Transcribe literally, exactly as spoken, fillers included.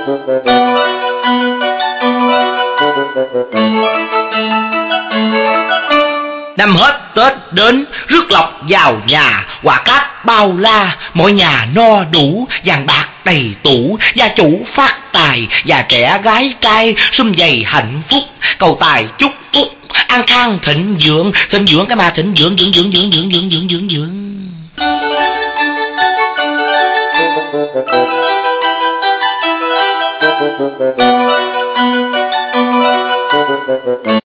Năm hết Tết đến, rước lộc vào nhà, quà cáp bao la, mọi nhà no đủ, vàng bạc đầy tủ, gia chủ phát tài, già trẻ gái trai sum vầy hạnh phúc, cầu tài chúc phúc, an khang thịnh vượng, thịnh vượng cái mà thịnh vượng vượng vượng vượng vượng vượng vượng vượng vượng.